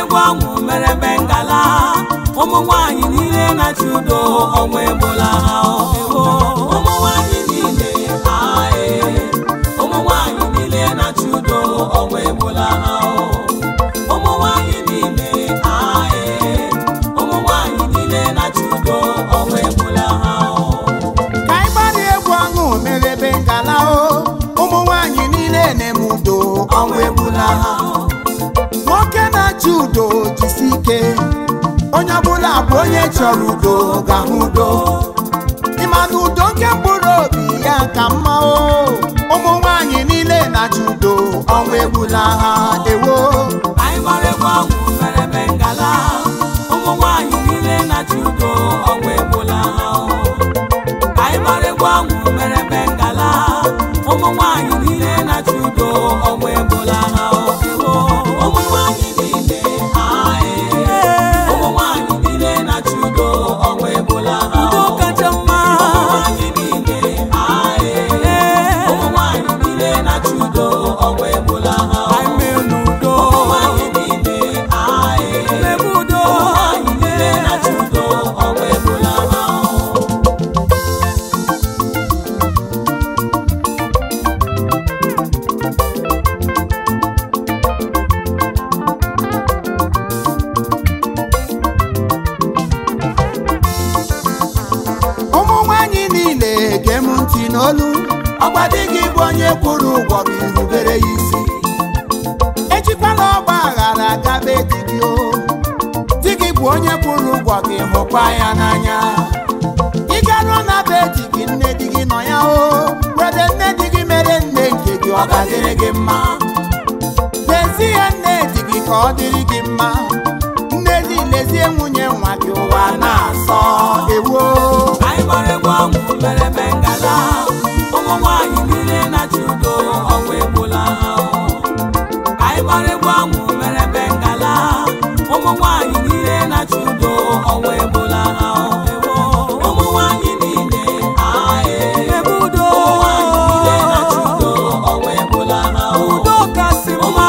gwangu mere bengala ụmụ nwanyị niile na-achị udo ọnwa egbola ha ụmụ nwanyị niile ụmụ nwanyị niile na-achị udo ọnwa egbola ha ụmụ nwanyị niile ụmụ nwanyị niile na-achị udo ọnwa egbola ha ka anyị gbara egwu ọṅụ mere bengala ụmụ nwanyị niile na-eme udo ọnwa egbola ha nwoke na-achị udo jisi ike onye ọbụla bụ onye chọrọ udo ga-ahụ udo ịma na udo nke mkpụrụ obi ya ka mma ụmụ nwanyị niile na-achị udo ọnwa egbola ha ewo anyị gbara egwu ọṅụ mere bengala ụmụ nwanyị niile na-achị udo ọnwa egbola ha anyị gbara egwu ọṅụ mere bengala ụmụ nwanyị niile na-achị udo ọnwa egbola ha ụmụ nwanyị niile ụmụ nwanyị niile na-achị udo ọnwa egbola ha udo kacha mma ụmụ nwanyị niile ụmụ nwanyị niile na-achị udo ọnwa egbola ha udo ụmụ nwanyị niile udo ụmụ nwanyị niile na-achị udo ọnwa egbola ha ụmụ nwanyị niile gee m ntị n'olu ọgba di gị bụ onye kwụrụ ụgwọ gị rubere ya isi ejikwala ọgba aghara gabe di gị di gị bụ onye kwụrụ ụgwọ gị hụkwa ya n'anya ị garuo na be di gị nne di gị nọ ya were nne di gị mere nne nke gị ọ ga-adịrị gị mma lezie nne di gị ka ọ dịrị gị mma nne di lezie nwunye nwa gị ụwa na-asọ ewo anyị gbara egwu ọṅụ mere bengala ụmụ nwanyị niile na-achị udo ọnwa egbola ha anyị gbara egwu ọṅụ mere bengala ụmụ nwanyị niile na-achị udo ọnwa egbola ha ụmụ nwanyị niile ebe udo ụmụ nwanyị niile na-achị udo ọnwa egbola ha udo kasị mma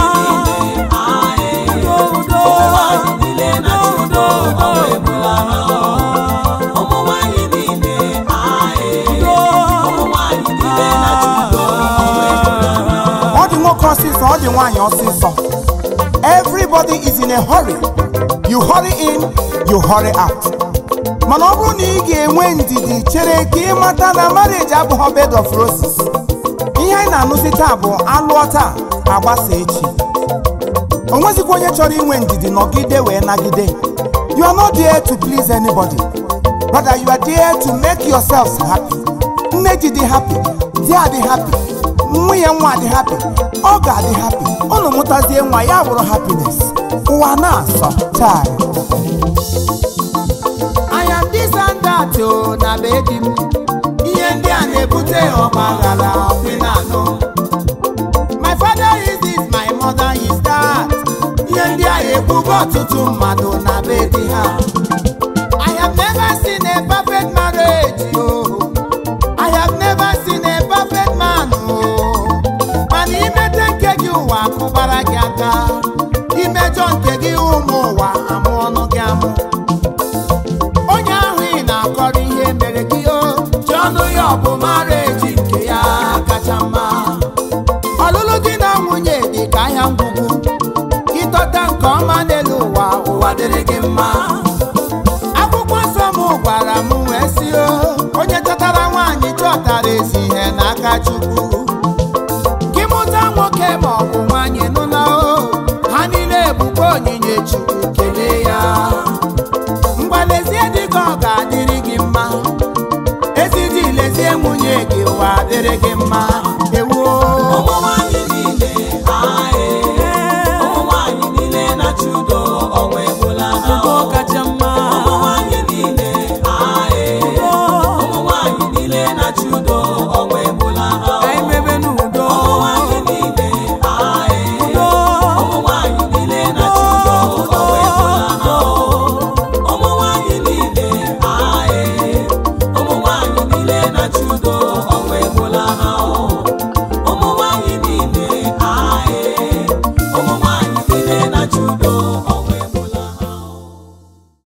udo ụmụ nwanyị niile na-achị udo ọnwa egbola ha ụmụ nwanyị niile ụmụ nwanyị niile na-achị udo ọnwa egbola ha ọ dị nwoke ọsịsọ ọ dị nwaanyị ọsịsọ everybody is in a hurry you hurry in you hurry out mana ọ bụrụ na ị ga-enwe ndidi chere ka ị mata na marriage abụghị bed of roses ihe anyị na-anụzi taa bụ alụọ taa agbasa echi o nwezikwa onye chọrọ inwe ndidi nọgide wee nagide you are not there to please anybody rather you are there to make yourselves happy nne ji dị happy di adị happy nwunye nwa adị happy ọ ga-adị happy unu mụtazie nwa ya bụrụ happiness ụwa na-asọ taa I am this and that na be di m ihe ndị a na-ebute ọgbaghara ọpịnanụ my father is this my mother is that ihe ndị a ekwugo ọtụtụ mmadụ na be di ha I have never seen a perfect marriage I have never seen a perfect man mana imete nke gị ụwa akụbara gị aka imejọ nke gị ụmụ ụwa amụ ọnụ gị amụ onye ahụ ị na-akọrọ ihe mere gị ji ọnụ ya ọ bụ marriage nke ya kacha mma ọlụlụ di na nwunye dị ka ahịa ngwugwu ịtọta nke ọma n'elu ụwa ụwa dịrị gị mma akwụkwọ nsọ m gwara m wee si onye chọtara nwaanyị chọtara ezi ihe n'aka Chukwu gị mụta nwoke ma ọ bụ nwaanyị nụna ha niile bụkwa onyinye Chukwu kelee ya mgbalezie dị ka ọ ga-adịrị gị mma ezi di lezie nwunye gị ụwa dịrị gị mma